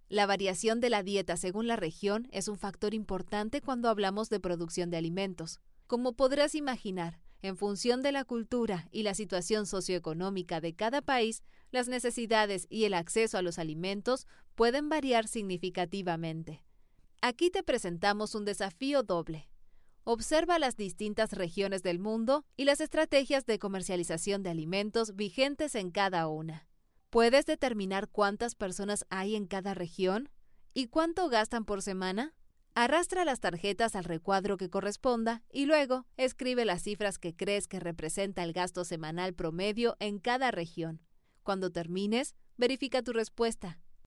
La variación de la dieta según la región es un factor importante cuando hablamos de producción de alimentos. Como podrás imaginar, en función de la cultura y la situación socioeconómica de cada país, las necesidades y el acceso a los alimentos pueden variar significativamente. Aquí te presentamos un desafío doble. Observa las distintas regiones del mundo y las estrategias de comercialización de alimentos vigentes en cada una. ¿Puedes determinar cuántas personas hay en cada región? ¿Y cuánto gastan por semana? Arrastra las tarjetas al recuadro que corresponda y luego escribe las cifras que crees que representa el gasto semanal promedio en cada región. Cuando termines, verifica tu respuesta.